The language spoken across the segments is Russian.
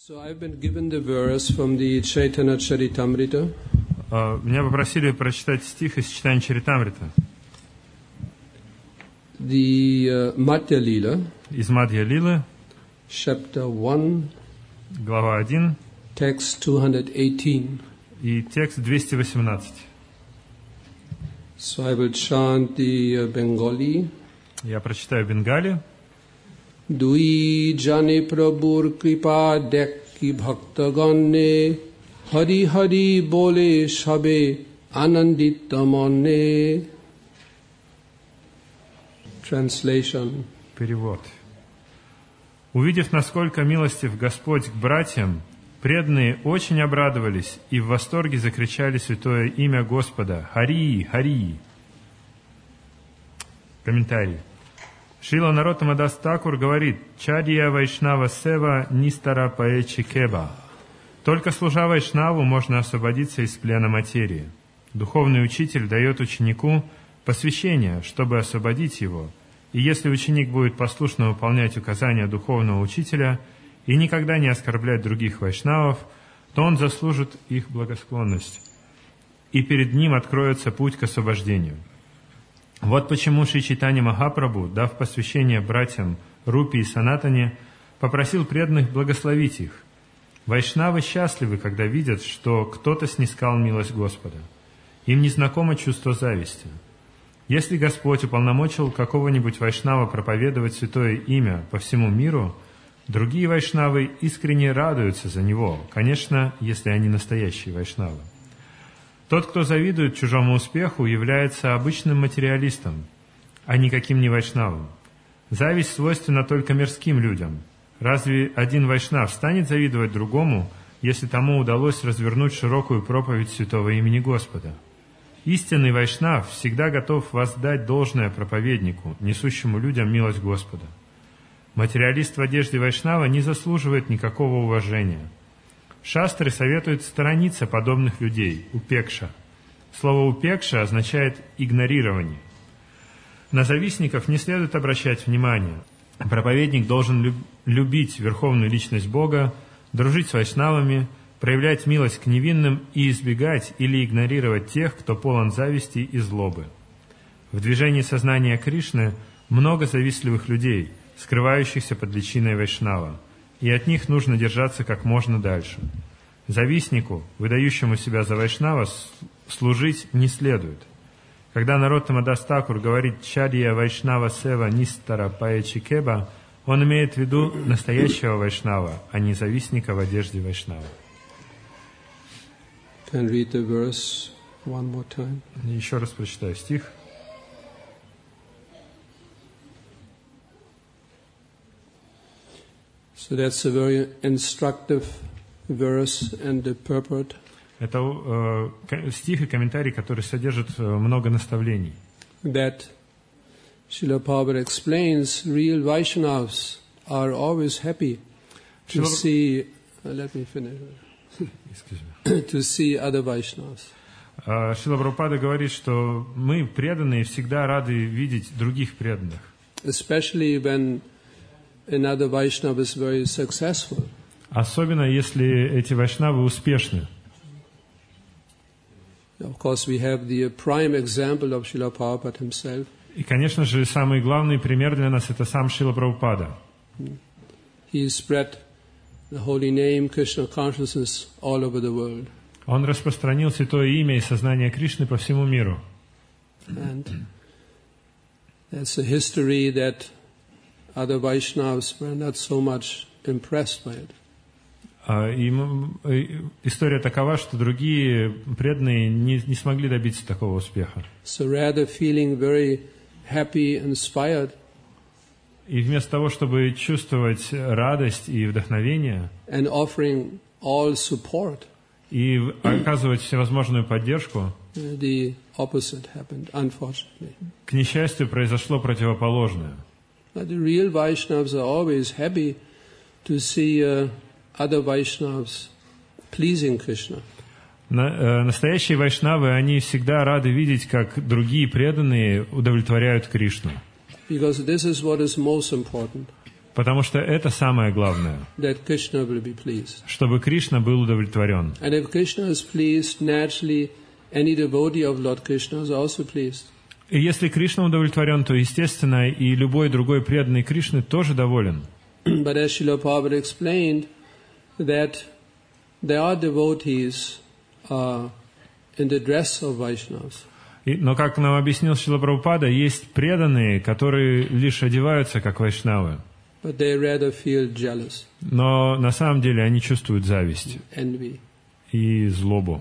So I've been given the verse from the Chaitanya Charitamrita. Меня попросили прочитать стих из Чайтанья Чаритамрита. The Madhya Lila. Из Мадхья Лилы. Chapter 1. Глава 1. Text 218. И текст 218. So I will chant the Bengali. Я прочитаю бенгали. Dui jane prabhur kripa dekki bhaktaganne hari hari bole shabe anandita manne. Translation. Перевод. Увидев, насколько милостив Господь к братьям, преданные очень обрадовались и в восторге закричали святое имя Господа. Хари, Хари. Комментарий. Шрила Нароттама Дас Такур говорит: «Чадья Вайшнава Сева Нистара Паэчи Кеба». Только служа Вайшнаву можно освободиться из плена материи. Духовный учитель дает ученику посвящение, чтобы освободить его. И если ученик будет послушно выполнять указания духовного учителя и никогда не оскорблять других вайшнавов, то он заслужит их благосклонность, и перед ним откроется путь к освобождению. Вот почему Шри Чайтанья Махапрабху, дав посвящение братьям Рупи и Санатане, попросил преданных благословить их. Вайшнавы счастливы, когда видят, что кто-то снискал милость Господа. Им не знакомо чувство зависти. Если Господь уполномочил какого-нибудь вайшнава проповедовать святое имя по всему миру, другие вайшнавы искренне радуются за него, конечно, если они настоящие вайшнавы. Тот, кто завидует чужому успеху, является обычным материалистом, а никаким не вайшнавом. Зависть свойственна только мирским людям. Разве один вайшнав станет завидовать другому, если тому удалось развернуть широкую проповедь святого имени Господа? Истинный вайшнав всегда готов воздать должное проповеднику, несущему людям милость Господа. Материалист в одежде вайшнава не заслуживает никакого уважения. Шастры советуют сторониться подобных людей, упекша. Слово «упекша» означает «игнорирование». На завистников не следует обращать внимания. Проповедник должен любить верховную личность Бога, дружить с вайшнавами, проявлять милость к невинным и избегать или игнорировать тех, кто полон зависти и злобы. В движении сознания Кришны много завистливых людей, скрывающихся под личиной вайшнава, и от них нужно держаться как можно дальше. Завистнику, выдающему себя за вайшнава, служить не следует. Когда Нароттама Дас Такур говорит «Чадья Вайшнава Сева Нистара Паэчи Кеба», он имеет в виду настоящего вайшнава, а не завистника в одежде вайшнава. Can read the verse one more time. Еще раз прочитаю стих. So that's a very instructive verse and the purport. Это стих и комментарий, который содержит много наставлений. That Srila Prabhupada explains, real Vaishnavas are always happy to see. Let me finish. To see other Vaishnavas. Шрила Прабхупада говорит, что мы, преданные, всегда рады видеть других преданных. Especially when another Vaishnava is very successful. Особенно, если эти вайшнавы успешны. Of course, we have the prime example of Srila Prabhupada himself. И, конечно же, самый главный пример для нас – это сам Шрила Прабхупада. He spread the holy name, Krishna consciousness all over the world. Он распространил святое имя и сознание Кришны по всему миру. And that's a history that other Vaishnavas were not so much impressed by it. И история такова, что другие преданные не смогли добиться такого успеха. So rather feeling very happy, inspired, и вместо того, чтобы чувствовать радость и вдохновение, and offering all support, и оказывать всевозможную поддержку, the opposite happened, unfortunately. К несчастью, произошло противоположное. But the real Vaishnavas are always happy to see other Vaishnavas pleasing Krishna. Настоящие вайшнавы, они всегда рады видеть, как другие преданные удовлетворяют Кришну. Because this is what is most important. Потому что это самое главное, that Krishna will be pleased. чтобы Кришна был удовлетворен. And if Krishna is pleased, naturally any devotee of Lord Krishna is also pleased. И если Кришна удовлетворен, то, естественно, и любой другой преданный Кришны тоже доволен. But as Srila Prabhupada explained, that there are devotees in the dress of Vaishnavas. Но, как нам объяснил Шрила Прабхупада, есть преданные, которые лишь одеваются как вайшнавы. But they rather feel jealous, Но на самом деле они чувствуют зависть envy. и злобу.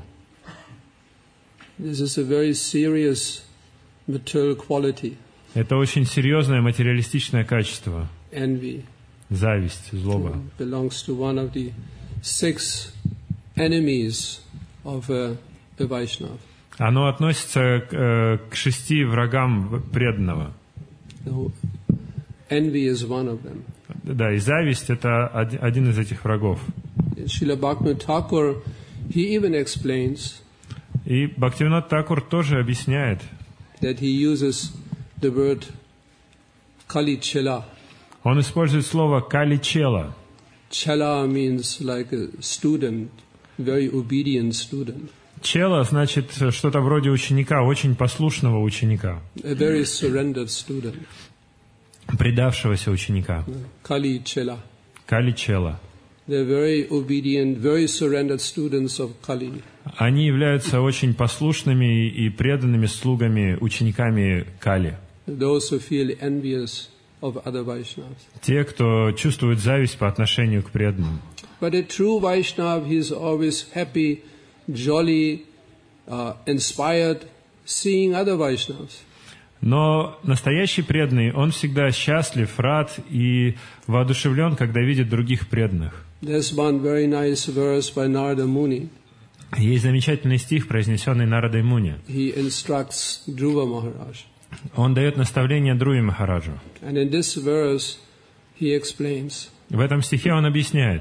This is a very serious material quality, Это очень серьезное материалистичное качество. envy. Зависть, злоба. Belongs to one of the 6 enemies of a Vaishnava. Оно относится к 6 врагам преданного. So, envy is one of them. Да, и зависть — это один из этих врагов. Srila Bhaktivinoda Thakur, he even explains И Бхактивинод Такур тоже объясняет, that he uses the word Kali Chela. он использует слово «кали-чела». Chela means like a student, very obedient student, Чела значит что-то вроде ученика, очень послушного ученика, a very surrendered student. предавшегося ученика. Kali Chela. Кали-чела. They're very obedient, very surrendered students of Kali. Они являются очень послушными и преданными слугами, учениками Кали. Those who feel envious of other Vaishnavas. Те, кто чувствует зависть по отношению к преданным. But a true Vaishnava, he is always happy, jolly, inspired, seeing other Vaishnavas. Но настоящий преданный, он всегда счастлив, рад и воодушевлен, когда видит других преданных. There's one very nice verse by Narada Muni. Есть замечательный стих, произнесенный Нарадой Муни. He instructs Dhruva Maharaj. Он дает наставление Друви Махараджу. And in this verse, he explains, В этом стихе он объясняет.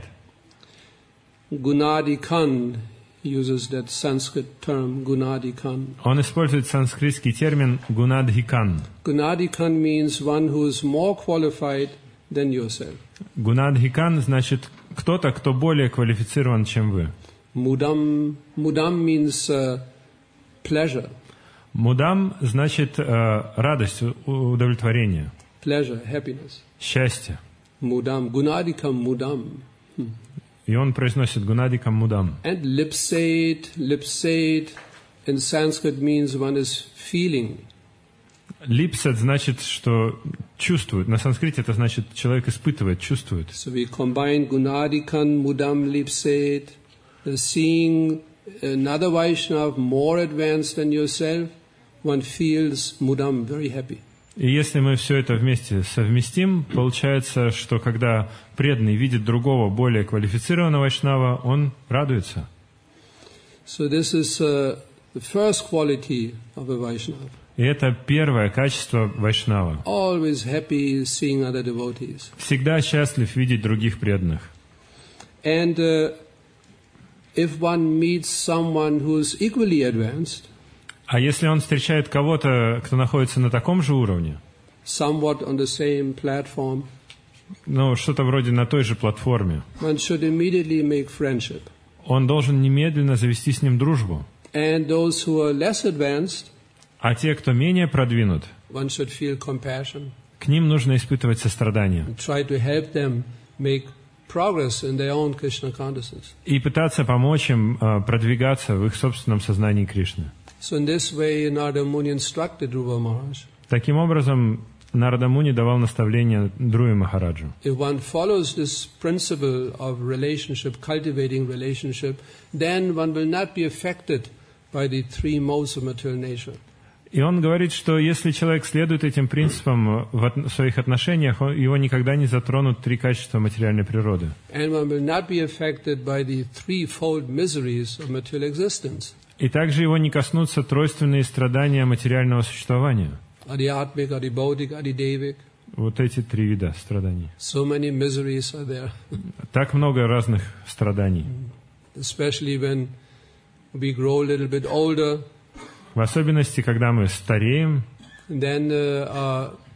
Gunadikan, he uses that Sanskrit term, Gunadikan. Он использует санскритский термин «гунадхикан». Gunadikan means one who is more qualified than yourself. Гунадхикан значит кто-то, кто более квалифицирован, чем вы. Mudam means pleasure. Мудам значит радость, удовлетворение, Pleasure, happiness. счастье. Mudam, Gunadikam Mudam. И он произносит гунадикам мудам. And lipsate in Sanskrit means one is feeling. Липсет значит, что чувствует. На санскрите это значит, человек испытывает, чувствует. So we combine Gunadikan Mudam lipsate, seeing another Vaishnava more advanced than yourself, one feels Mudam very happy. И если мы все это вместе совместим, получается, что когда преданный видит другого, более квалифицированного вайшнава, он радуется. So this is the first quality of a Vaishnava. И это первое качество вайшнава. Always happy seeing other devotees. Всегда счастлив видеть других преданных. And if one meets someone who is equally advanced, А если он встречает кого-то, кто находится на таком же уровне, somewhat on the same platform, ну, что-то вроде на той же платформе, one should immediately make friendship. он должен немедленно завести с ним дружбу. And those who are less advanced, А те, кто менее продвинут, one should feel compassion к ним нужно испытывать сострадание and try to help them make progress in their own Krishna consciousness. и пытаться помочь им продвигаться в их собственном сознании Кришны. So in this way, Narada Muni instructed Dhruva Maharaj. Таким образом, Нарада Муни давал наставление Друви Махараджу. If one follows this principle of relationship, cultivating relationship, then one will not be affected by the 3 modes of material nature. И он говорит, что если человек следует этим принципам в своих отношениях, его никогда не затронут 3 качества материальной природы. And one will not be affected by the 3-fold miseries of material existence. И также его не коснутся тройственные страдания материального существования. Adhyatmik, adhibaudik, adhidevik. Вот эти 3 вида страданий. So many miseries are there. Так много разных страданий. Especially when we grow a little bit older, В особенности, когда мы стареем, then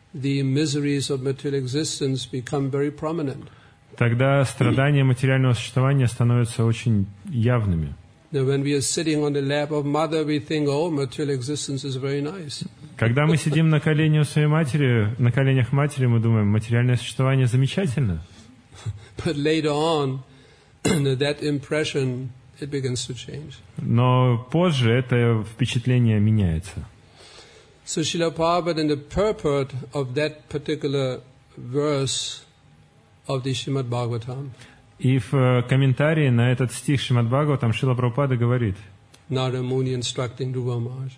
the miseries of material existence become very prominent. тогда страдания материального существования становятся очень явными. Now, when we are sitting on the lap of mother, we think, oh, material existence is very nice. Когда мы сидим на коленях своей матери, на коленях матери, мы думаем, материальное существование замечательно. But later on, that impression, it begins to change. Но позже это впечатление меняется. So Srila Prabhupada, in the purport of that particular verse of the Srimad Bhagavatam, И в комментарии на этот стих Шримад Бхагаватам Шрила Прабхупада говорит, Narada Muni instructing Dhruva Maharaj,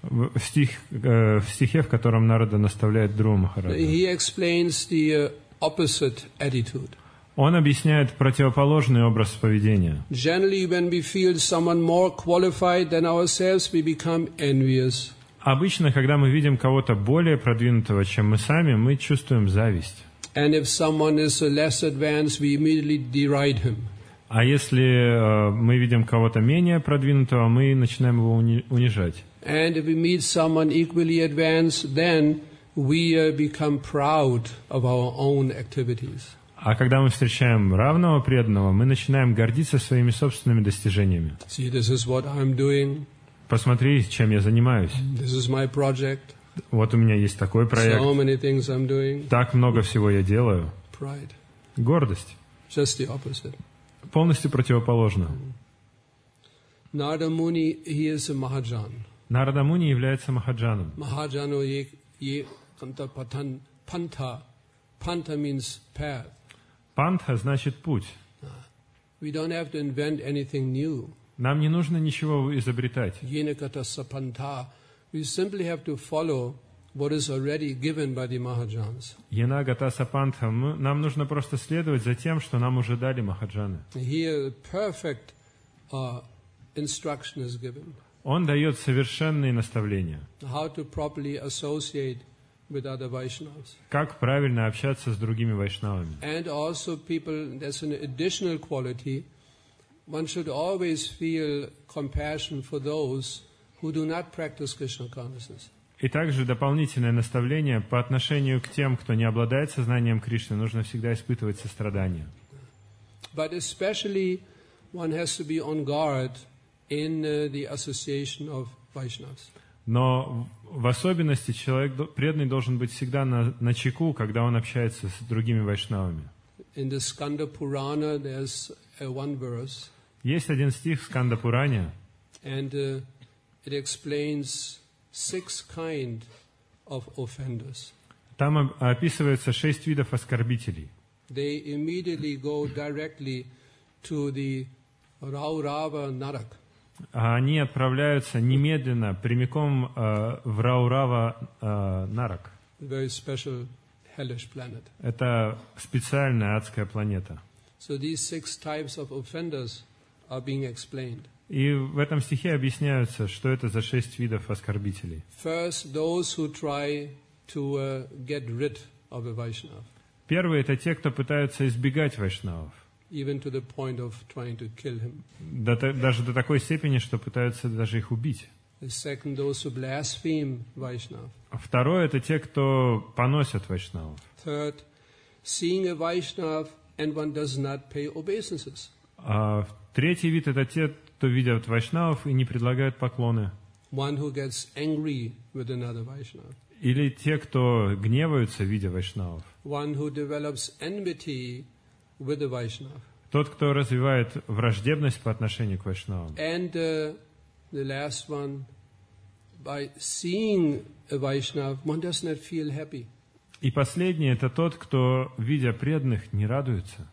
в стихе, в котором Нарада наставляет Dhruva Махараджа, he explains the opposite attitude. Он объясняет противоположный образ поведения. Generally, when we feel someone more qualified than ourselves, we become envious. Обычно, когда мы видим кого-то более продвинутого, чем мы сами, мы чувствуем зависть. And if someone is less advanced, we immediately deride him. А если мы видим кого-то менее продвинутого, мы начинаем его унижать. And if we meet someone equally advanced, then we become proud of our own activities. А когда мы встречаем равного преданного, мы начинаем гордиться своими собственными достижениями. See, this is what I'm doing. Посмотри, чем я занимаюсь. This is my project. Вот у меня есть такой проект. So many things I'm doing. Так много всего я делаю. Pride. Гордость. Just the opposite. Полностью противоположно. Narada Muni, he is a Mahajan. Нарада Муни является Махаджаном. Mahajano ye kanta pantha. Pantha means path. Пантха значит путь. We don't have to invent anything new. Нам не нужно ничего изобретать. Yena kata sapantha. We simply have to follow what is already given by the Mahajans. Яна Гатаса Пантха. Нам нужно просто следовать за тем, что нам уже дали Махаджаны. Here, perfect instruction is given. Он дает совершенные наставления. How to properly associate with other Vaishnavas. Как правильно общаться с другими вайшнавами. And also people, there's an additional quality. One should always feel compassion for those who do not practice Krishna consciousness. И также дополнительное наставление по отношению к тем, кто не обладает сознанием Кришны, нужно всегда испытывать сострадание. But especially one has to be on guard in the association of Vaishnavas. Но в особенности человек преданный должен быть всегда на чеку, когда он общается с другими вайшнавами. In the Skanda Purana there's one verse. Есть один стих в Сканда Пуране, and it explains 6 kinds of offenders. Там описывается 6 видов оскорбителей. They immediately go directly to the Raurava Narak. Они отправляются немедленно, прямиком в Раурава Нарак. Very special hellish planet. Это специальная адская планета. So these 6 types of offenders are being explained. И в этом стихе объясняются, что это за 6 видов оскорбителей. First, those who try to get rid of a Vaishnava. Первые — это те, кто пытаются избегать вайшнавов. Even to the point of trying to kill him. Даже до такой степени, что пытаются даже их убить. The second, those who blaspheme Vaishnava. Второе — это те, кто поносят вайшнавов. Third, seeing a Vaishnava and one does not pay obeisances. Третий вид — это те, кто видят вайшнавов и не предлагают поклоны. One who gets angry with another Vaishnava. Или те, кто гневаются, видя вайшнавов. One who develops enmity with the Vaishnava. Тот, кто развивает враждебность по отношению к вайшнавам. And the last one, by seeing a Vaishnava, one does not feel happy. И последний — это тот, кто, видя преданных, не радуется.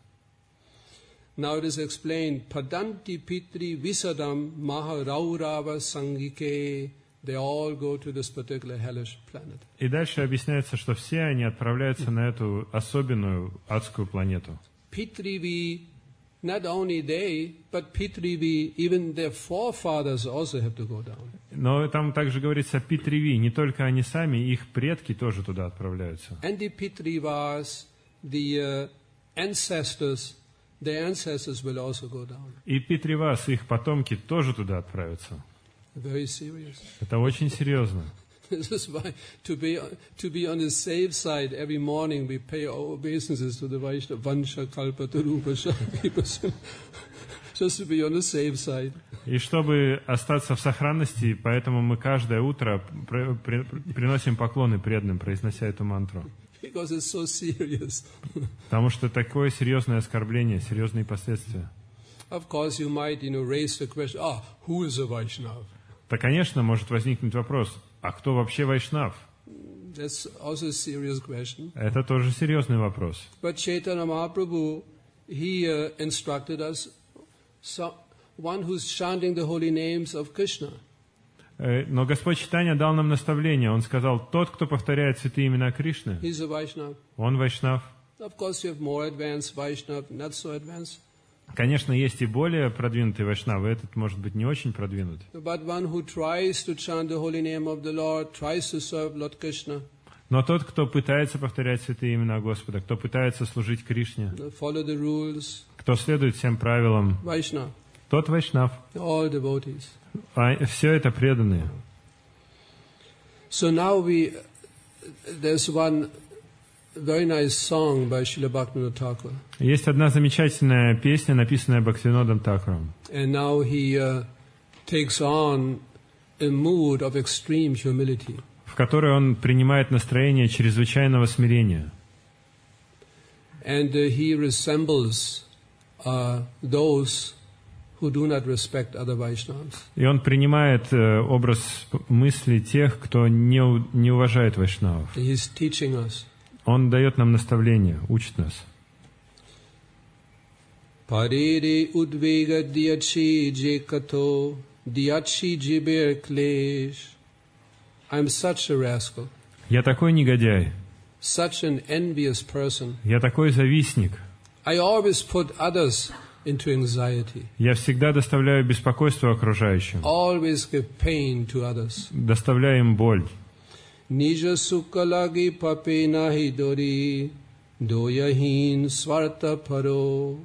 Now it is explained, Padanti Pitri Visadam Maha Raurava Sangike. They all go to this particular hellish planet. И дальше объясняется, что все они отправляются на эту особенную адскую планету. Pitrivi, not only they, but Pitrivi, even their forefathers also have to go down. Но там также говорится о Питриви, не только они сами, их предки тоже туда отправляются. And the Pitrivas, the ancestors, their ancestors will also go down. И Питривас, их потомки тоже туда отправятся. Very serious. Это очень серьезно. This is why, to be on the safe side, every morning we pay our obeisances to the Vaishnava, Vansha, Kalpa, Tarupa, Shakti, just to be on the safe side. И чтобы остаться в сохранности, поэтому мы каждое утро приносим поклоны преданным, произнося эту мантру. Because it's so serious. Потому что такое серьезное оскорбление, серьезные последствия. Of course, you might, raise the question, who is a Vaishnava? Да, конечно, может возникнуть вопрос, а кто вообще вайшнав? That's also a serious question. Это тоже серьезный вопрос. But Chaitanya Mahaprabhu, he instructed us, one who's chanting the holy names of Krishna. Но Господь Чайтанья дал нам наставление. Он сказал, тот, кто повторяет святые имена Кришны, He's a Vaishnava. он вайшнав. Of course, you have more advanced Vaishnava, not so advanced. Конечно, есть и более продвинутые вайшнавы, этот может быть не очень продвинут. But one who tries to chant the holy name of the Lord, tries to serve Lord Krishna, Но тот, кто пытается повторять святые имена Господа, кто пытается служить Кришне, follow the rules, кто следует всем правилам, Vaishnava, тот вайшнав. all devotees. А все это преданные. So now there's one very nice song by Srila Bhaktivinoda Thakur. Есть одна замечательная песня, написанная Бхактивинодом Thakуром. And now he takes on a mood of extreme humility. В которой он принимает настроение чрезвычайного смирения. And he resembles those who do not respect other Vaishnavas. И он принимает образ мысли тех, кто не уважает вайшнавов. He's teaching us. Он дает нам наставления, учит нас. Parere udvega diachi jekato diachi jiber klesh. I'm such a rascal. Я такой негодяй. Such an envious person. Я такой завистник. I always put others into anxiety. Я всегда доставляю беспокойство окружающим. Always give pain to others. Доставляю им боль. Nija sukalagi pape nahi dori doyahin svarta paro.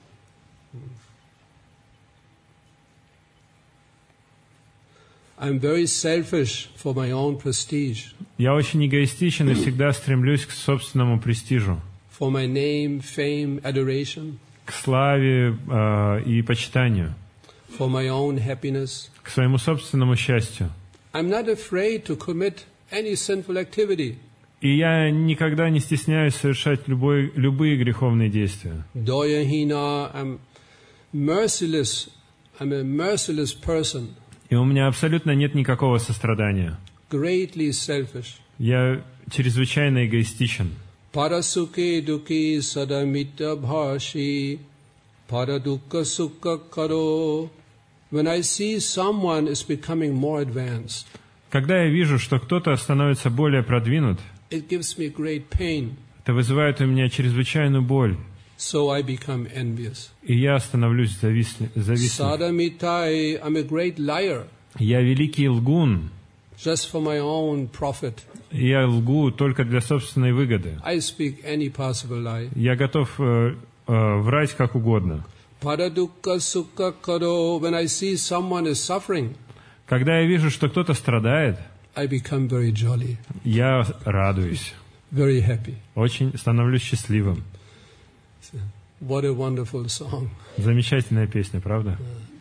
I'm very selfish for my own prestige. Я очень эгоистичен и всегда стремлюсь к собственному престижу. For my name, fame, adoration. К славе и почитанию. For my own happiness. К своему собственному счастью. I'm not afraid to commit any sinful activity. И я никогда не стесняюсь совершать любые греховные действия. Doyahina, I'm merciless. I'm a merciless person. И у меня абсолютно нет никакого сострадания. Greatly selfish. Я чрезвычайно эгоистичен. Parasuke duki sadamita bhashi paradukka sukha karo. When I see someone is becoming more advanced, когда я вижу, что кто-то становится более продвинут, it gives me great pain. Это вызывает у меня чрезвычайную боль. So I become envious. И я становлюсь завистником. Sadamitai, I'm a great liar. Я великий лгун. Just for my own profit. Я лгу только для собственной выгоды. I speak any possible lie. Я готов врать как угодно. Paradukka sukha karo. When I see someone is suffering, когда я вижу, что кто-то страдает, I become very jolly. Я радуюсь. Very happy. Очень становлюсь счастливым. What a wonderful song. Замечательная песня, правда?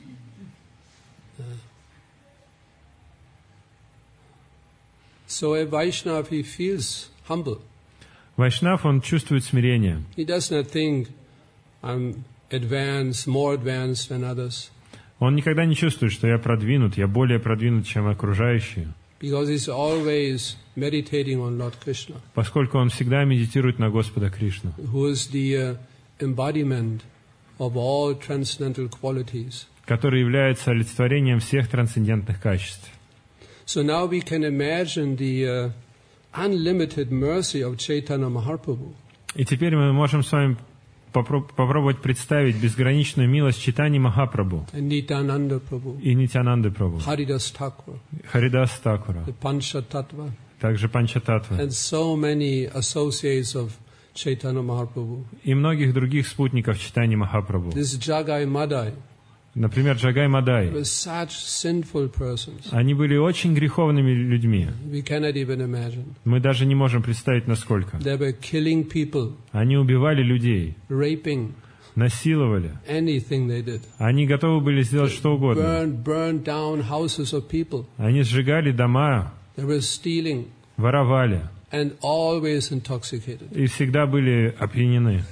So a Vaishnava, he feels humble. Вайшнав, он чувствует смирение. He does not think I'm advanced, more advanced than others. Он никогда не чувствует, что я продвинут, я более продвинут, чем окружающие. Because he's always meditating on Lord Krishna. Поскольку он всегда медитирует на Господа Кришну. Who is the embodiment of all transcendental qualities. Который является олицетворением всех трансцендентных качеств. So now we can imagine the unlimited mercy of Chaitanya Mahaprabhu. И теперь мы можем с вами попробовать представить безграничную милость Чайтаньи Махапрабху и Нитянанда Прабху, Харидас Такура, Panchatattva, также Панчататтва, and so many associates of Chaitanya Mahaprabhu. И многих других спутников Чайтаньи Махапрабху. This Jagai Madai, Например, Джагай Мадай. were such sinful persons. Они были очень греховными людьми. We cannot even imagine. Мы даже не можем представить, насколько. They were killing people, Они убивали людей, raping, насиловали. anything they did. Они готовы были сделать что угодно. Burned down houses of people. Они сжигали дома, They were stealing воровали and always intoxicated. и всегда были опьянены.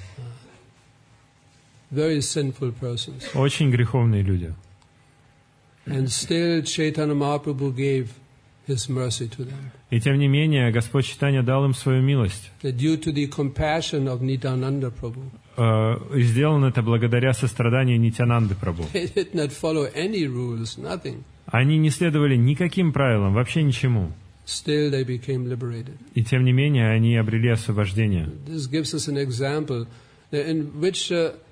Very sinful persons. Очень греховные люди. And still Chaitanya Mahaprabhu gave His mercy to them. И тем не менее, Господь Чайтанья дал им свою милость. That due to the compassion of Nityananda Prabhu, И сделано это благодаря состраданию Нитьянанды Прабху. they did not follow any rules, nothing. Они не следовали никаким правилам, вообще ничему. Still they became liberated. И тем не менее, они обрели освобождение. This gives us an example in which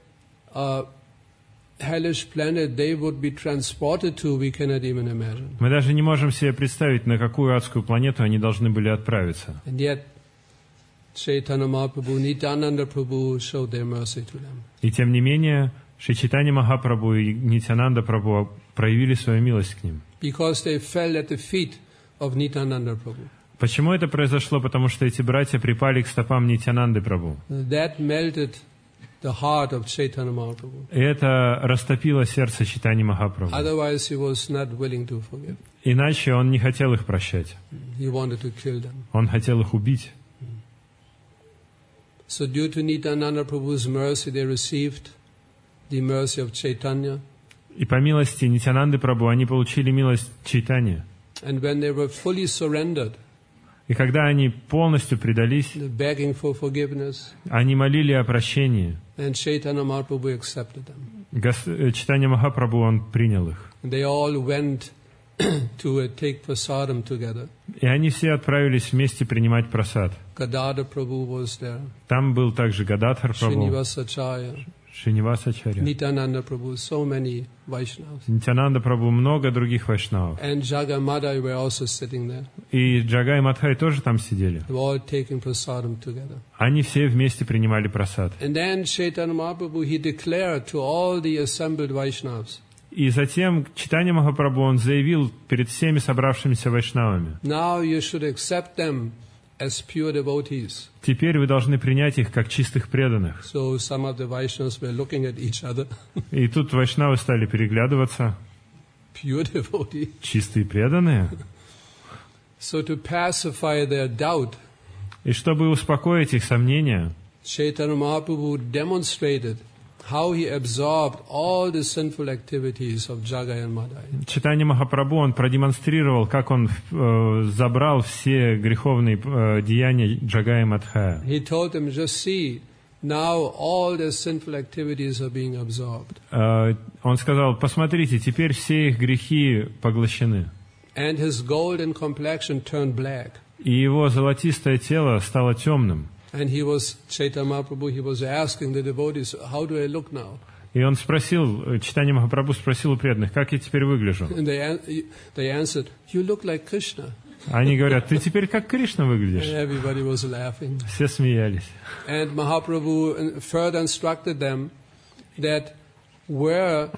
hellish planet they would be transported to, we cannot even imagine. Мы даже не можем себе представить, на какую адскую планету они должны были отправиться. And yet, Chaitanya Mahaprabhu, Nityananda Prabhu showed their mercy to them. И тем не менее, Шри Чайтанья Махапрабху и Нитьянанда Прабху проявили свою милость к ним. Because they fell at the feet of Nityananda Prabhu. Почему это произошло? Потому что эти братья припали к стопам Нитьянанды Прабху. That melted the heart of Chaitanya Mahaprabhu. И это растопило сердце Чайтаньи Махапрабху. Otherwise, he was not willing to forgive. Иначе он не хотел их прощать. He wanted to kill them. Он хотел их убить. So due to Nityananda Prabhu's mercy, they received the mercy of Chaitanya. И по милости Нитьянанды Прабху они получили милость Чайтаньи. And when they were fully surrendered, И когда они полностью предались, begging for forgiveness, они молили о прощении. then Chaitanya Mahaprabhu accepted them. Чайтанья Махапрабху, он принял их. And they all went to take prasadam together. И они все отправились вместе принимать прасад. Gadadhar Prabhu was there, Там был также Гададхар Прабху, Srinivasacharya, Шринивасачарья, Nityananda Prabhu, so many Vaishnavas. Нитьянанда Прабху, много других вайшнавов. And Jagamadai were also sitting there. И Джагай Мадхай тоже там сидели. They were all taking prasadam together. Они все вместе принимали прасад. And then Chaitanya Mahaprabhu, he declared to all the assembled Vaishnavas, И затем Чайтанья Махапрабху, он заявил перед всеми собравшимися вайшнавами: now you should accept them as pure devotees. теперь вы должны принять их как чистых преданных. So some of the Vaishnavas were looking at each other. И тут вайшнавы стали переглядываться. Pure devotee. Чистые преданные? So to pacify their doubt, И чтобы успокоить их сомнения, Chaitanya Mahaprabhu demonstrated how he absorbed all the sinful activities of Jagai and Madai. Чайтанья Махапрабху, он продемонстрировал, как он забрал все греховные деяния Джагая и Мадхая. He told them, just see, now all their sinful activities are being absorbed. Он сказал: посмотрите, теперь все их грехи поглощены. And his golden complexion turned black. И его золотистое тело стало темным. And he was, Chaitanya Mahaprabhu, he was asking the devotees, how do I look now? И он спросил, Чайтанья Махапрабху спросил у преданных: как я теперь выгляжу? And they answered, you look like Krishna. Они говорят: ты теперь как Кришна And выглядишь. everybody was laughing. Все смеялись. And Mahaprabhu further instructed them that where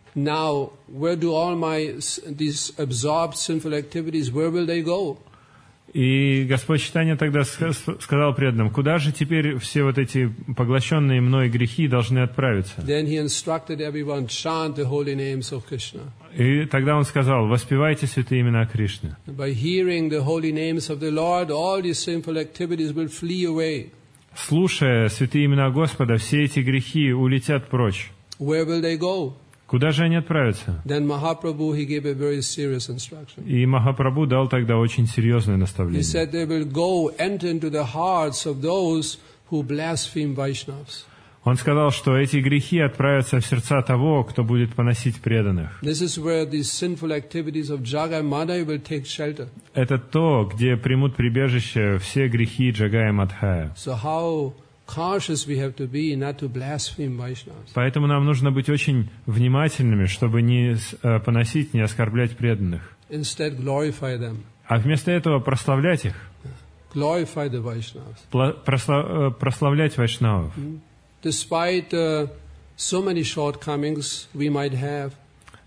do all these absorbed sinful activities, where will they go? И Господь Чайтанья тогда сказал преданным: куда же теперь все вот эти поглощенные мной грехи должны отправиться? Then he instructed everyone, chant the holy names of Krishna. И тогда он сказал: воспевайте святые имена Кришны. By hearing the holy names of the Lord, all these sinful activities will flee away. Слушая святые имена Господа, все эти грехи улетят прочь. Where will they go? Куда же они отправятся? Then Mahaprabhu, he gave a very serious instruction. И Махапрабху дал тогда очень серьезное He наставление. said they will go, enter into the hearts of those who blaspheme Vaishnavas. Он сказал, что эти грехи отправятся в сердца того, кто будет поносить преданных. This is where these sinful activities of Jagai Madai will take shelter. Это то, где примут прибежище все грехи Джагая Мадхая. So how cautious we have to be not to blaspheme Vaishnavas. Поэтому нам нужно быть очень внимательными, чтобы не поносить, не оскорблять преданных. Instead, glorify them. А вместо этого прославлять их, Glorify the Vaishnavas. прославлять вайшнавов. Despite so many shortcomings we might have,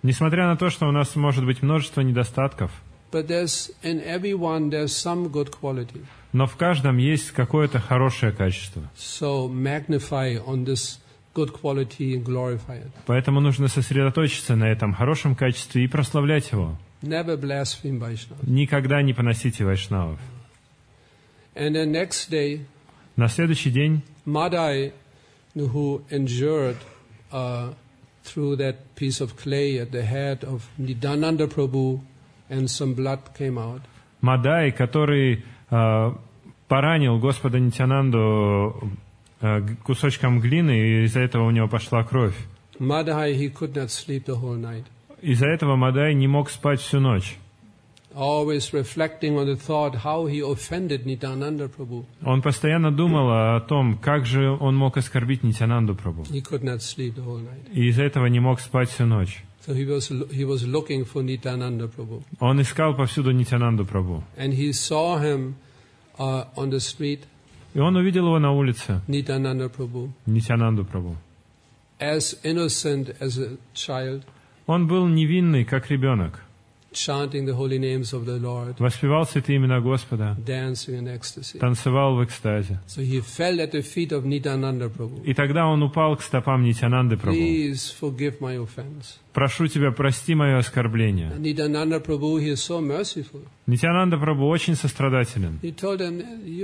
Несмотря на то, что у нас может быть множество недостатков, but in everyone there's some good quality. но в каждом есть какое-то хорошее качество. So magnify on this good quality and glorify it. Поэтому нужно сосредоточиться на этом хорошем качестве и прославлять его. Never blaspheme Vaishnavas. Никогда не поносите вайшнавов. And the next day, На следующий день Madai, who endured through that piece of clay at the head of Nityananda Prabhu, and some blood came out. Мадай, который поранил Господа Нитьянанду кусочком глины, и из-за этого у него пошла кровь. Madai, he could not sleep the whole night. Из-за этого Мадай не мог спать всю ночь. Always reflecting on the thought how he offended Nityananda Prabhu. Он постоянно думал о том, как же он мог оскорбить Нитьянанду Прабху. He could not sleep the whole night. И из-за этого не мог спать всю ночь. So he was looking for Nityananda Prabhu. Он искал повсюду Нитьянанду Прабху. And he saw him on the street, И он увидел его на улице, Nityananda Prabhu, Нитьянанду Прабху. as innocent as a child, Он был невинный, как ребенок. chanting the holy names of the Lord, Воспевал святые имена Господа, dancing in ecstasy. танцевал в экстазе. So he fell at the feet of Nityananda Prabhu. И тогда он упал к стопам Нитьянанды Прабху. Please forgive my offense. «Прошу тебя, прости мое оскорбление». And Nityananda Prabhu, he is so merciful. Нитьянанда Прабху очень сострадателен. He told him,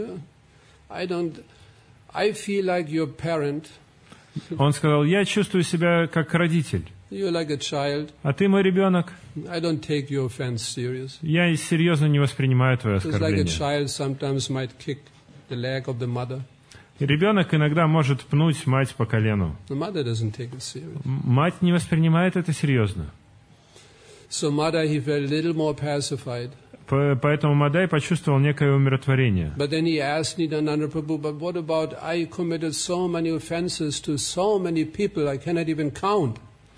I feel like your parent. Он сказал: «Я чувствую себя как родитель, You're like a child. а ты мой ребенок. I don't take your offense serious. Я серьезно не воспринимаю твое Just like a оскорбление». child sometimes might kick the leg of the mother. И ребенок иногда может пнуть мать по колену. The mother doesn't take it serious. Мать не воспринимает это серьезно. So mother, he felt a little more pacified. Поэтому Мадай почувствовал некое умиротворение. But then he asked Nityananda Prabhu, but what about I committed so many offenses to so many people I cannot even count?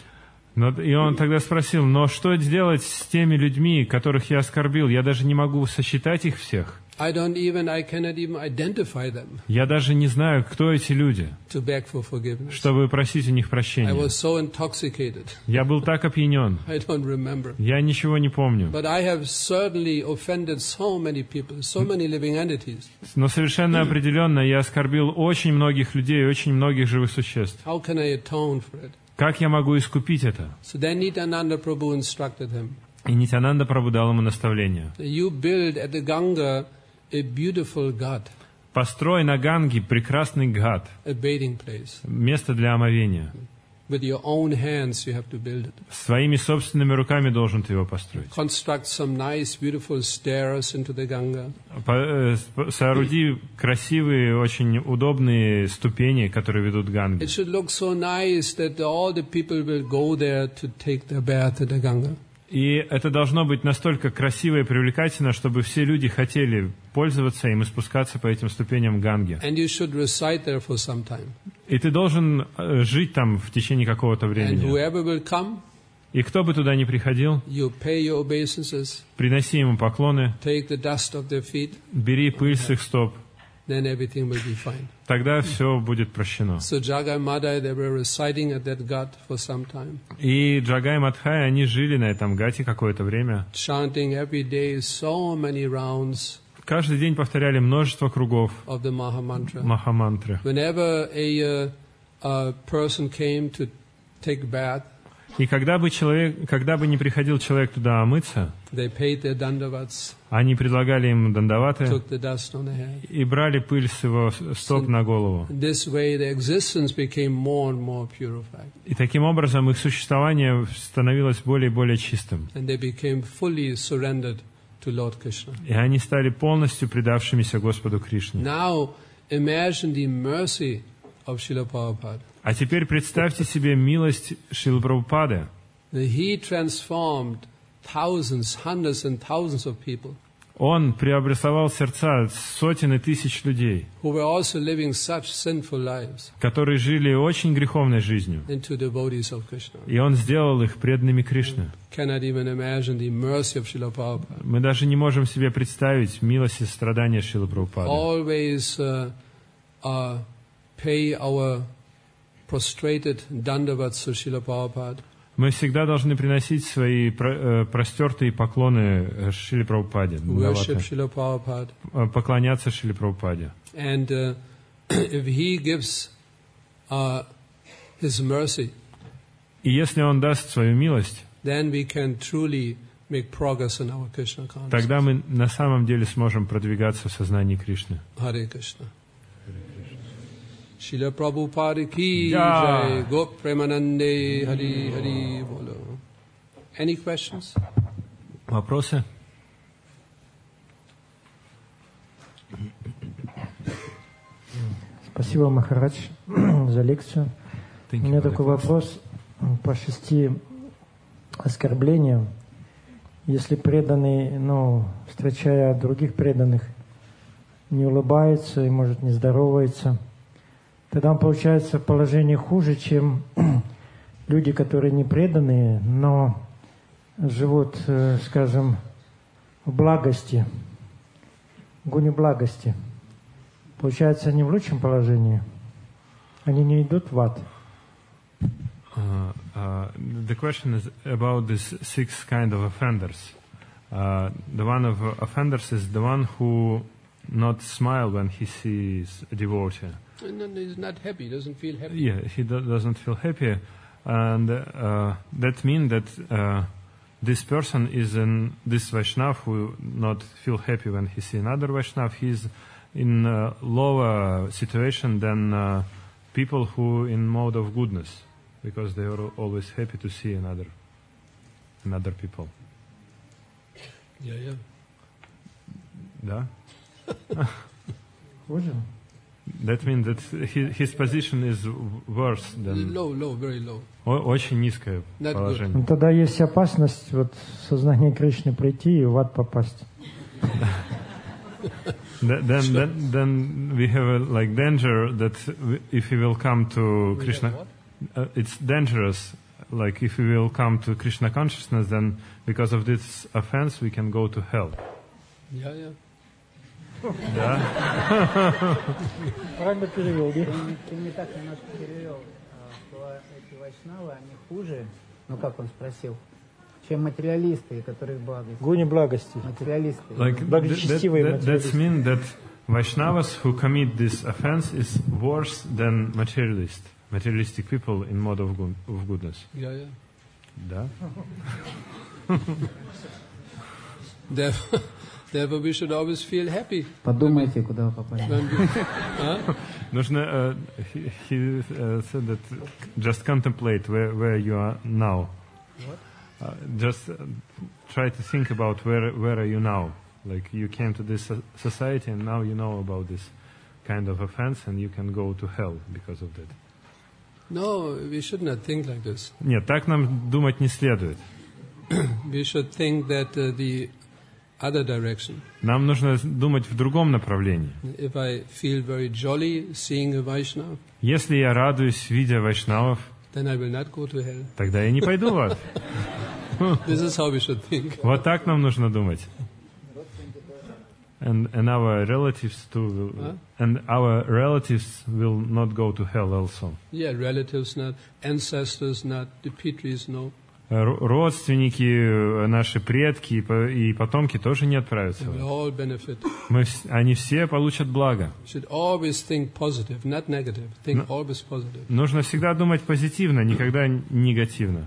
И он тогда спросил: «Но что делать с теми людьми, которых я оскорбил? Я даже не могу сосчитать их всех. I cannot even identify them Я даже не знаю, кто эти люди, to beg for forgiveness. чтобы просить у них I прощения. was so intoxicated. Я был так опьянен. I don't remember. Я ничего не помню. But I have certainly offended so many people, so many living entities. Но совершенно определенно я оскорбил очень многих людей, очень многих живых существ. How can I atone for it? Как я могу искупить это?» So then Nityananda Prabhu instructed him. И Нитьянанда Прабху дал ему наставление. You build at the Ganga a beautiful ghat, «Построй на Ганге прекрасный гhat, a bathing place. место для омовения. With your own hands you have to build it. Своими собственными руками должен ты его построить. Construct some nice, beautiful stairs into the Ganga. Сооруди красивые, очень удобные ступени, которые ведут к It Ганге. should look so nice that all the people will go there to take their bath at the Ganga. И это должно быть настолько красиво и привлекательно, чтобы все люди хотели пользоваться им и спускаться по этим ступеням Ганги. And you should reside there for some time. И ты должен жить там в течение какого-то And времени. whoever will come, И кто бы туда ни приходил, you pay your obeisances, приноси ему поклоны, take the dust of their feet, бери пыль с их стоп, then everything will be fine. тогда все будет прощено. So Jagai Madai, they were residing at that ghat for some time, И Джагай и Мадхай, они жили на этом гате какое-то время. chanting every day so many rounds Каждый день повторяли множество кругов of the Mahamantra. Махамантры. Whenever a person came to take bath, И когда бы не приходил человек туда омыться, they paid their dandavats, они предлагали им дандаваты took the dust on the head. и брали пыль с его стоп на голову. This way, their existence became more and more purified, И таким образом их существование становилось более и более чистым. and they became fully surrendered to Lord Krishna. И они стали полностью предавшимися Господу Кришне. Now, imagine the mercy of Srila Prabhupada. А теперь представьте себе милость Шрилы Прабхупады. He transformed thousands, hundreds and thousands of people Он преобразовал сердца сотен и тысяч людей, who were also living such sinful lives которые жили очень греховной жизнью. into devotees of Krishna. И Он сделал их преданными Кришне. Cannot even imagine the mercy of Srila Prabhupada. Мы даже не можем себе представить милость и страдания Шрилы Прабхупады. Always pay our prostrated dandavats to Srila Prabhupada. Мы всегда должны приносить свои простертые поклоны Шриле Прабхупаде. Worship Srila Prabhupada. Поклоняться Шриле Прабхупаде. And if he gives his mercy, И если Он даст свою милость, then we can truly make progress in our Krishna consciousness. тогда мы на самом деле сможем продвигаться в сознании Кришны. Hare Krishna. Srila Prabhupada ki jai, Gop Premanande, Hari Hari Bolo. Any questions? Вопросы? Спасибо, Махарадж, за лекцию. У меня такой вопрос по 6 оскорблениям. Если преданный, встречая других преданных, не улыбается и, может, не здоровается, тогда он получается в положении хуже, чем люди, которые не преданные, но живут, скажем, в благости, в гуне благости. Получается, они в лучшем положении. Они не идут в ад. The question is about these 6 kind of offenders. The one of offenders is the one who not smile when he sees a devotee. And then he's not happy, doesn't feel happy. Yeah, he doesn't feel happy, and that means that this person is in this Vaishnav who not feel happy when he see another Vaishnav. He's in a lower situation than people who in mode of goodness, because they are always happy to see another people. Yeah. Да? Хуже? That means that his position is worse than... Low, very low. Очень низкое Not положение. Ну, тогда есть опасность в сознание Кришны прийти и в ад попасть. Then we have a danger that if he will come to Krishna, it's dangerous. Like if we will come to Krishna consciousness, then because of this offense we can go to hell. Yeah. Да? Правильно перевел, да? Ты не так немножко перевел, что эти вайшнавы, они хуже, как он спросил, чем материалисты, которые в благости. Гуни благости. Материалисты. That means that Vaishnavas who commit this offense is worse than materialistic people in mode of goodness. Yeah. Да? Therefore we should always feel happy. Подумайте, куда вы попали. Нужно, he said that just contemplate where you are now. Just try to think about where are you now. Like you came to this society and now you know about this kind of offense and you can go to hell because of that. No, we should not think like this. Нет, так нам думать не следует. We should think that the other direction. Нам нужно думать в другом направлении. If I feel very jolly seeing a Vaishnava, если я радуюсь, видя вайшнавов, then I will not go to hell. Тогда я не пойду в ад. This is how we should think. Вот так нам нужно думать. And our relatives too will not go to hell also. Yeah, relatives not, ancestors not, the Pitris no. Родственники, наши предки и потомки тоже не отправятся. They will all benefit. Они все получат благо. Should always think positive, not negative. Think always positive. Нужно всегда думать позитивно, никогда негативно.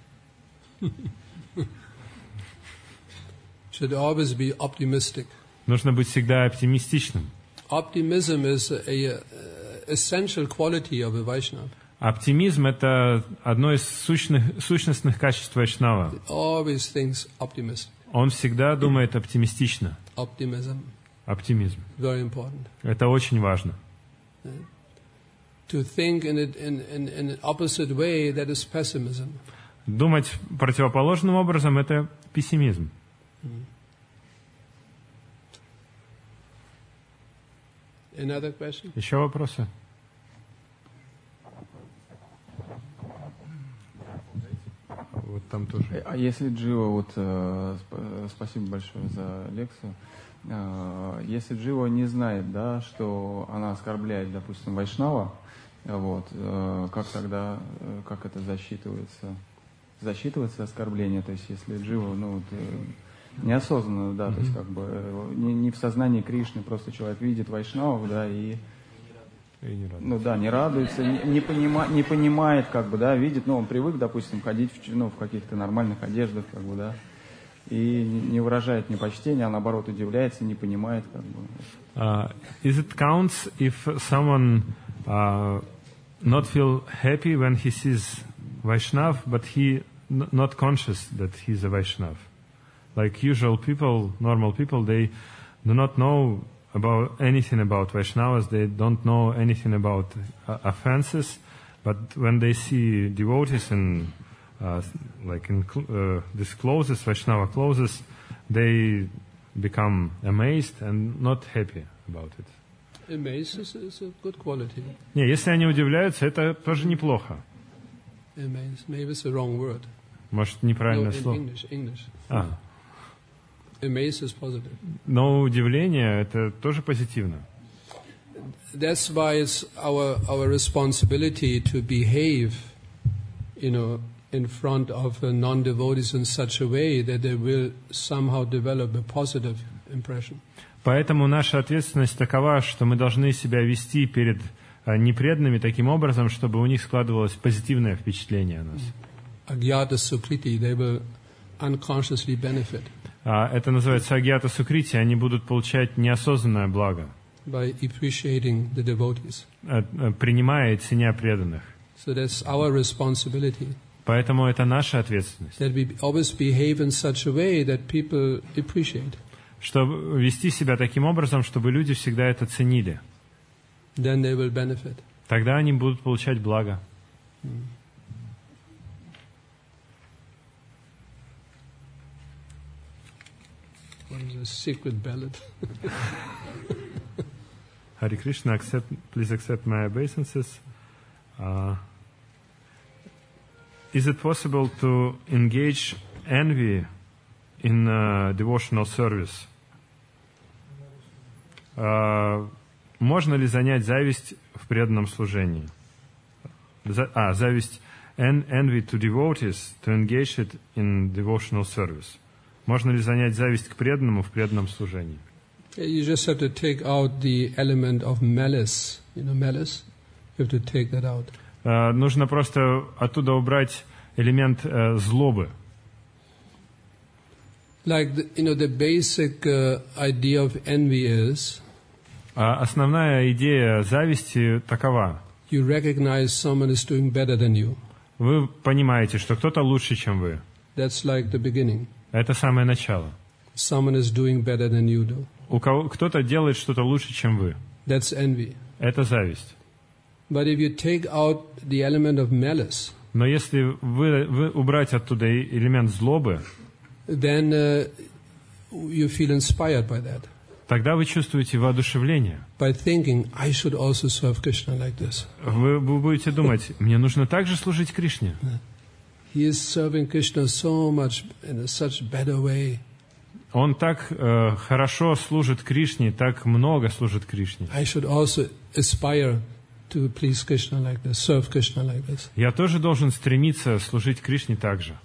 Should always be optimistic. Нужно быть всегда оптимистичным. Optimism is a essential quality of a Vaishnava. Оптимизм – это одно из сущностных качеств вайшнава. Always thinks optimistic. Он всегда думает оптимистично. Optimism. Оптимизм. Very important. Это очень важно. To think in an opposite way, that is pessimism. Думать противоположным образом – это пессимизм. Another question? Еще вопросы? Вот там тоже. А если Джива, спасибо большое за лекцию, если Джива не знает, да, что она оскорбляет, допустим, вайшнава, как тогда, как это засчитывается засчитывается оскорбление, то есть если джива, ну, вот, неосознанно, да, то есть как бы не в сознании Кришны, просто человек видит вайшнавов, да, и ну да, не радуется, не понимает, как бы, да, видит, ну, он привык, допустим, ходить в каких-то нормальных одеждах, как бы, да, и не выражает ни почтения, а наоборот удивляется, не понимает, как бы. Is it counts if someone not feel happy when he sees Vaishnav, but he not conscious that he's a Vaishnav? Like usual people, normal people, they do not know about anything about Vaishnavas, they don't know anything about offenses, but when they see devotees in these clothes, Vaishnava clothes, they become amazed and not happy about it. Amazed is a good quality. Не, если они удивляются, это тоже неплохо. Amazed, maybe it's the wrong word. Может, неправильное слово. English. Amazed is positive. Но удивление это тоже позитивно. That's why it's our responsibility to behave, in front of non-devotees in such a way that they will somehow develop a positive impression. Поэтому наша ответственность такова, что мы должны себя вести перед непреданными таким образом, чтобы у них складывалось позитивное впечатление о нас. Agyata Sukriti, they will unconsciously benefit. Это называется агьята сукрити, они будут получать неосознанное благо, by appreciating the devotees. Принимая и ценя преданных. So that's our responsibility. Поэтому это наша ответственность. That we always behave in such a way that people appreciate. Чтобы вести себя таким образом, чтобы люди всегда это ценили. Then they will benefit. Тогда они будут получать благо. What is a secret ballad? Hare Krishna, please accept my obeisances. Is it possible to engage envy in devotional service? Можно ли занять зависть в преданном служении? Зависть, envy to devotees, to engage it in devotional service. Можно ли занять зависть к преданному в преданном служении? You just have to take out the element of malice. Malice? You have to take that out. Нужно просто оттуда убрать элемент злобы. Like the basic idea of envy is. Основная идея зависти такова. You recognize someone is doing better than you. Вы понимаете, что кто-то лучше, чем вы. That's like the beginning. Это самое начало. Someone is doing better than you do. Кто-то делает что-то лучше, чем вы. That's envy. Это зависть. But if you take out the element of malice, но если вы убрать оттуда элемент злобы, then you feel inspired by that. Тогда вы чувствуете воодушевление. By thinking, I should also serve Krishna like this. Вы будете думать, мне нужно также служить Кришне. He is serving Krishna so much in such better way. Он так хорошо служит Кришне, так много служит Кришне. I should also aspire to please Krishna like this, serve Krishna like this. Я тоже должен стремиться служить Кришне так же.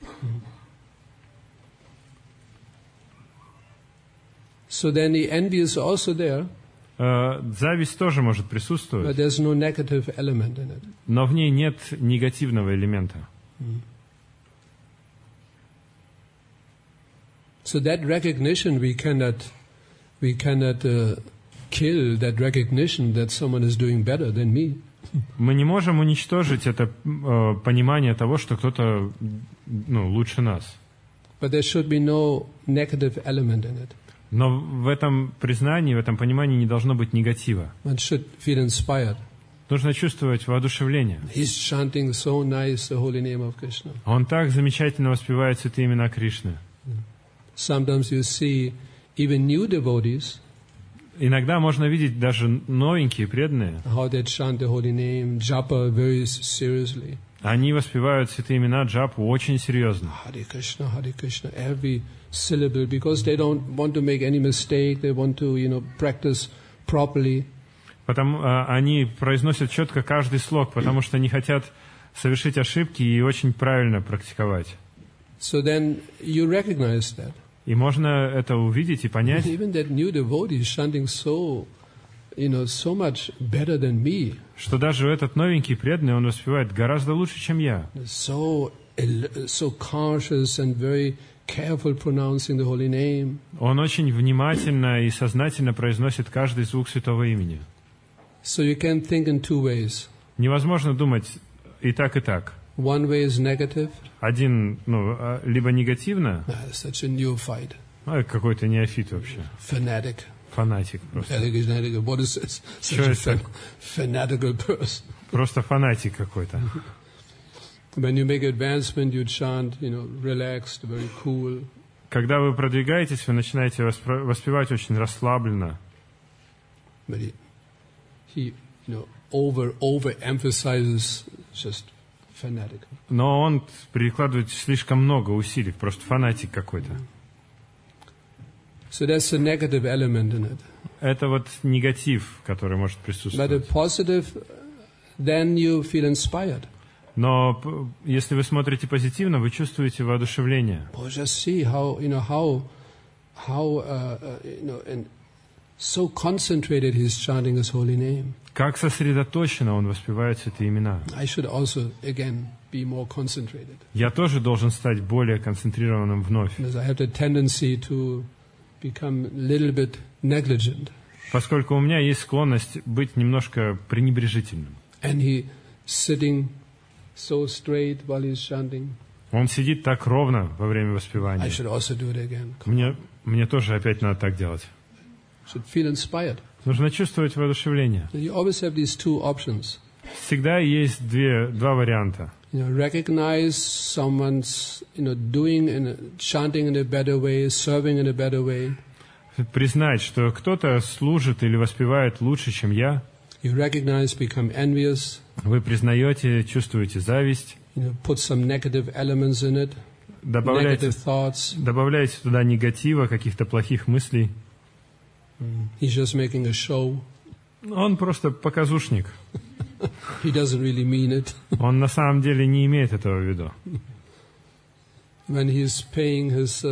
So then the envy is also there. Зависть тоже может присутствовать. But there's no negative element in it. Но в ней нет негативного элемента. So that recognition we cannot kill that recognition that someone is doing better than me. Мы не можем уничтожить это понимание того, что кто-то лучше нас. But there should be no negative element in it. Но в этом признании, в этом понимании не должно быть негатива. One should feel inspired. Нужно чувствовать воодушевление. He's chanting so nice the holy name of Krishna. Он так замечательно воспевает святые имена Кришны. Sometimes you see even new devotees. Иногда можно видеть даже новенькие преданные. How they chant the holy name, japa very seriously. Они воспевают святые имена джапу очень серьезно. Hare Krishna, every syllable, because they don't want to make any mistake. They want to, practice properly. Они произносят четко каждый слог, потому что не хотят совершить ошибки и очень правильно практиковать. So then you recognize that. И можно это увидеть и понять. Even that new devotee is chanting so much better than me. Что даже этот новенький преданный, он воспевает гораздо лучше, чем я. So cautious and very careful pronouncing the holy name. Он очень внимательно и сознательно произносит каждый звук святого имени. So you can think in two ways. Невозможно думать и так, и так. One way is negative. Один, либо негативно. Such a neophyte. Какой-то неофит вообще. Fanatic. Фанатик просто. What is this? Such a fanatical person. Просто фанатик какой-то. When you make advancement, you chant, relaxed, very cool. Когда вы продвигаетесь, вы начинаете воспевать очень расслабленно. But he overemphasizes just fanatic. Но он прикладывает слишком много усилий, просто фанатик какой-то. So there's a negative element in it. Это вот негатив, который может присутствовать. But a positive, then you feel inspired. Но если вы смотрите позитивно, вы чувствуете воодушевление. Just see and so concentrated he's chanting his holy name. Как сосредоточенно он воспевает святые имена. I should also again be more concentrated. Я тоже должен стать более концентрированным вновь. Because I have the tendency to become a little bit negligent. Поскольку у меня есть склонность быть немножко пренебрежительным. And he sitting so straight while he's chanting. Он сидит так ровно во время воспевания. I should also do it again. Мне тоже опять надо так делать. Should feel inspired. Нужно чувствовать воодушевление. You always have these two options. Всегда есть два варианта. Recognize someone's, doing and chanting in a better way, serving in a better way. Признать, что кто-то служит или воспевает лучше, чем я. You recognize, become envious. Вы признаете, чувствуете зависть. Put some negative elements in it. Negative thoughts. Добавляете туда негатива, каких-то плохих мыслей. He's just making a show. Он просто показушник. He doesn't really mean it. Он на самом деле не имеет этого в виду. When he's paying his,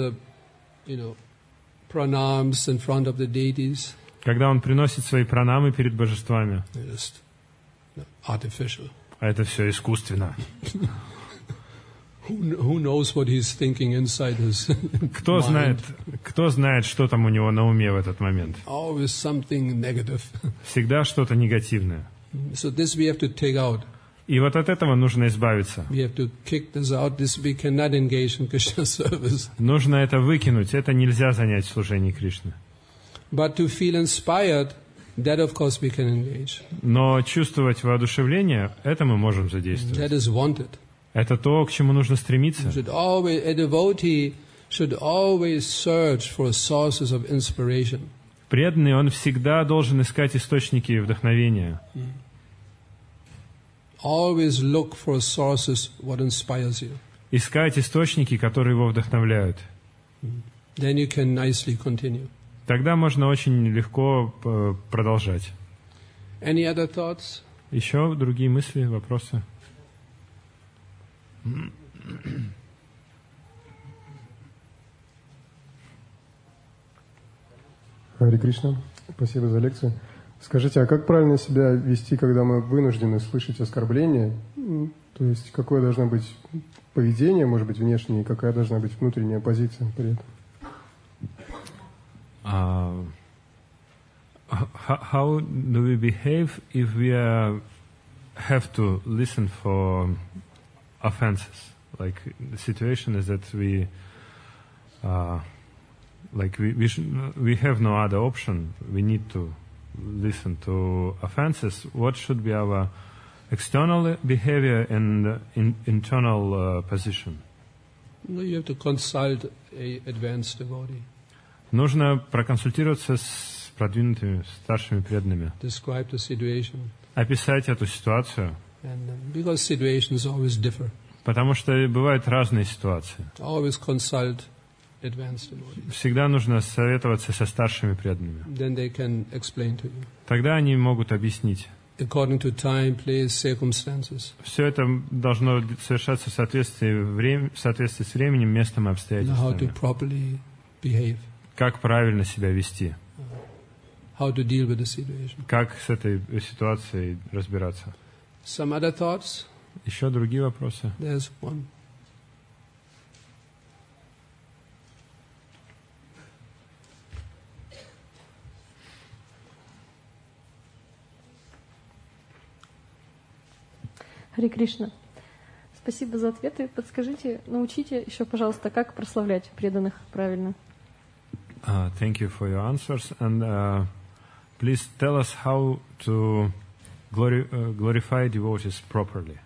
pranams in front of the deities. Когда он приносит свои пранамы перед божествами. Just artificial. А это все искусственно. Who knows what he's thinking inside his Кто знает, что там у него на уме в этот момент? Always something negative. Всегда что-то негативное. So this we have to take out. И вот от этого нужно избавиться. We have to kick this out. This we cannot engage in Krishna service. Нужно это выкинуть. Это нельзя занять в служении Кришны. But to feel inspired, that of course we can engage. Но чувствовать воодушевление, это мы можем задействовать. That is wanted. Это то, к чему нужно стремиться. A devotee should always search for sources of inspiration. Преданный, он всегда должен искать источники вдохновения. Always look for sources what inspires you. Искать источники, которые его вдохновляют. Then you can nicely continue. Тогда можно очень легко продолжать. Any other thoughts? Еще другие мысли, вопросы? Хари Кришна, спасибо за лекцию. Скажите, а как правильно себя вести, когда мы вынуждены слышать оскорбления? То есть, какое должно быть поведение, может быть, внешнее, и какая должна быть внутренняя позиция при этом? How do we behave if we have to listen for offenses? Like the situation is that we have no other option. We need to listen to offenses. What should be our external behavior and internal position? No, you have to consult an advanced devotee. Нужно проконсультироваться с продвинутыми, старшими преданными. Describe the situation. Описать эту ситуацию. And because situations always differ. Потому что бывают разные ситуации. Always consult advanced devotees. Всегда нужно советоваться со старшими преданными. Then they can explain to you. Тогда они могут объяснить. according to time, place, circumstances. Все это должно совершаться в соответствии с временем, местом и обстоятельствами. How to properly behave. Как правильно себя вести. How to deal with the situation. Как с этой ситуацией разбираться. Some other thoughts? Еще другие вопросы? There's one. Харе Кришна. Спасибо за ответы. Подскажите, научите еще, пожалуйста, как прославлять преданных правильно. Thank you for your answers. And please tell us how to glorify devotees properly.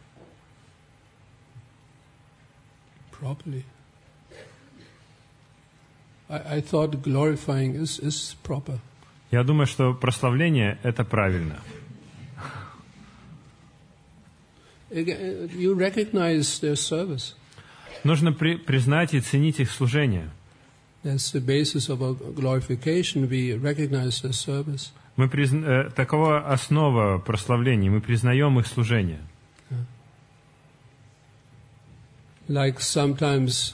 Properly? I thought glorifying is proper. Я думаю, что прославление — это правильно. You recognize their service. Нужно признать и ценить их служение. That's the basis of our glorification. We recognize their service. Такова основа прославления. Мы признаем их служение. Like sometimes,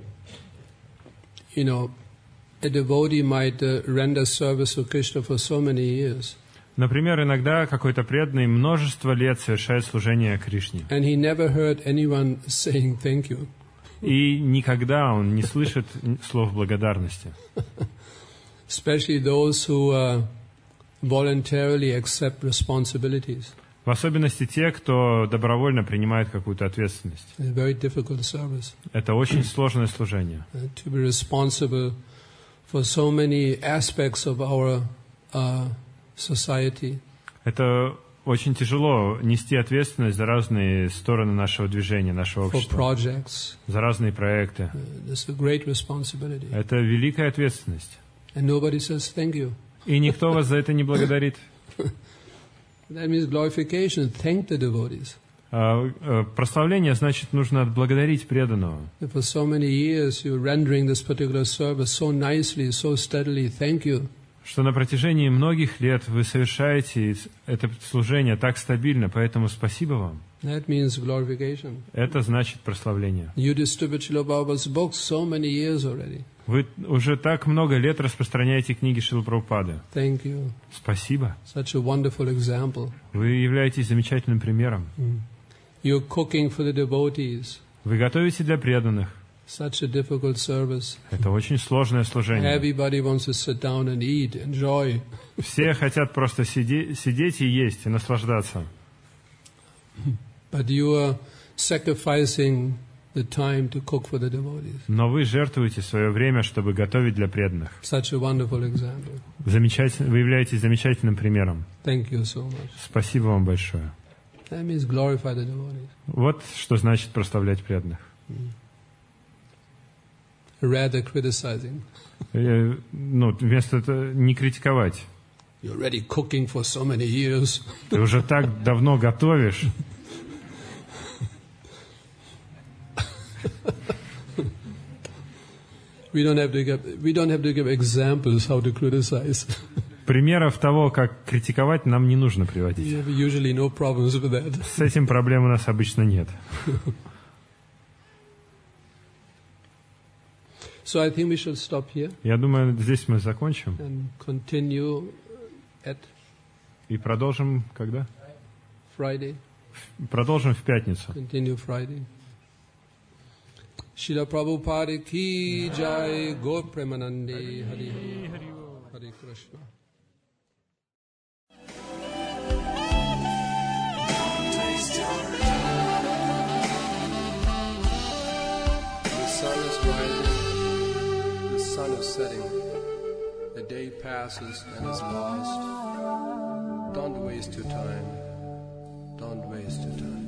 a devotee might render service to Krishna for so many years. Например, иногда какой-то преданный множество лет совершает служение Кришне. And he never heard anyone saying thank you. И никогда он не слышит слов благодарности. Especially those who voluntarily accept responsibilities. В особенности те, кто добровольно принимает какую-то ответственность. It's a very difficult service. Это очень сложное служение. To be responsible for so many aspects of our society. Это очень тяжело нести ответственность за разные стороны нашего движения, нашего общества. For projects. За разные проекты. It's a great responsibility. Это великая ответственность. And nobody says thank you. И никто вас за это не благодарит. That means glorification. Thank the devotees. Прославление значит, нужно отблагодарить преданного. For so many years you're rendering this particular service so nicely, so steadily. Thank you. Что на протяжении многих лет вы совершаете это служение так стабильно, поэтому спасибо вам. That means glorification. Это значит прославление. You distribute Srila Prabhupada's books so many years already. Вы уже так много лет распространяете книги Шрилы Прабхупады. Thank you. Спасибо. Such a wonderful example. Вы являетесь замечательным примером. You're cooking for the devotees. Вы готовите для преданных. Such a difficult service. Это очень сложное служение. Everybody wants to sit down and eat, enjoy. Все хотят просто сидеть и есть, и наслаждаться. But you are sacrificing the time to cook for the devotees. Но вы жертвуете свое время, чтобы готовить для преданных. Such a wonderful example. Вы являетесь замечательным примером. Thank you so much. Спасибо вам большое. That means glorify the devotees. Вот что значит прославлять преданных. Rather criticizing. Вместо этого не критиковать. You're already cooking for so many years. Ты уже так давно готовишь. We don't have to give examples how to criticize. Примеров того, как критиковать, нам не нужно приводить. We have usually no problems with that. С этим проблем у нас обычно нет. So I think we should stop here. Я думаю, здесь мы закончим. And continue at И продолжим когда? Friday. Продолжим в пятницу. Continue Friday. Srila Prabhupada ki jai, Gaur Premanande, Hare Krishna. The sun is rising, the sun is setting, the day passes and is lost. Don't waste your time. Don't waste your time.